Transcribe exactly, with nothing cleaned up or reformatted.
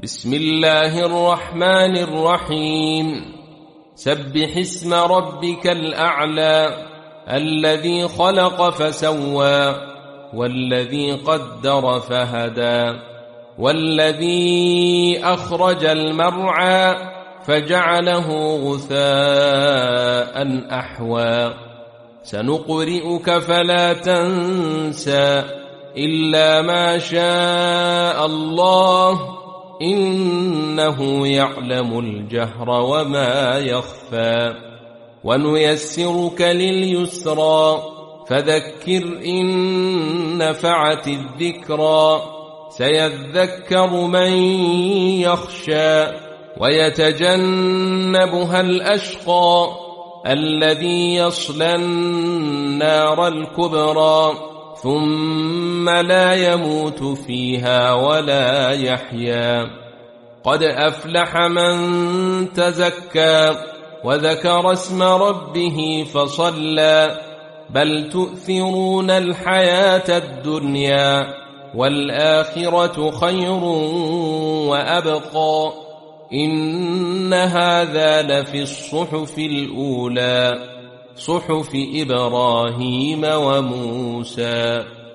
بسم الله الرحمن الرحيم سبح اسم ربك الأعلى الذي خلق فسوى والذي قدر فهدى والذي أخرج المرعى فجعله غثاء أحوى سنقرئك فلا تنسى إلا ما شاء الله إنه يعلم الجهر وما يخفى ونيسرك لليسرى فذكر إن نفعت الذكرى سيذكر من يخشى ويتجنبها الأشقى الذي يصلى النار الكبرى ثم لا يموت فيها ولا يحيا قد أفلح من تزكى وذكر اسم ربه فصلى بل تؤثرون الحياة الدنيا والآخرة خير وأبقى إن هذا لفي الصحف الأولى صحف إبراهيم وموسى.